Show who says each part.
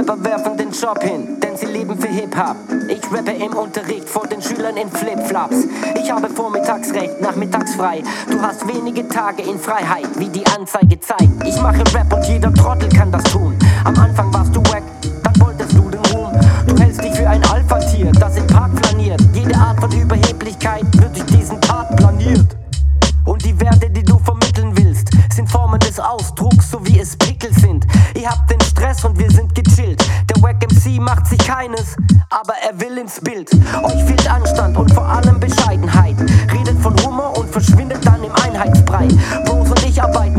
Speaker 1: Rapper werfen den Job hin, denn sie leben für Hip-Hop. Ich rappe im Unterricht vor den Schülern in Flipflops. Ich habe vormittagsrecht, nachmittags frei. Du hast wenige Tage in Freiheit, wie die Anzeige zeigt. Ich mache Rap und jeder Trottel kann das tun. Am Anfang warst du wack, dann wolltest du den Ruhm. Du hältst dich für ein Alpha-Tier, das im Park flaniert. Jede Art von Überheblichkeit wird durch diesen Part planiert. Und die Werte, die du vermitteln willst, sind Formen des Ausdrucks, so wie es Pickel sind. Ihr habt den Stress und wir sind gechillt. Der Wack MC macht sich keines, aber er will ins Bild. Euch fehlt Anstand und vor allem Bescheidenheit. Redet von Humor und verschwindet dann im Einheitsbrei. Bros und ich arbeiten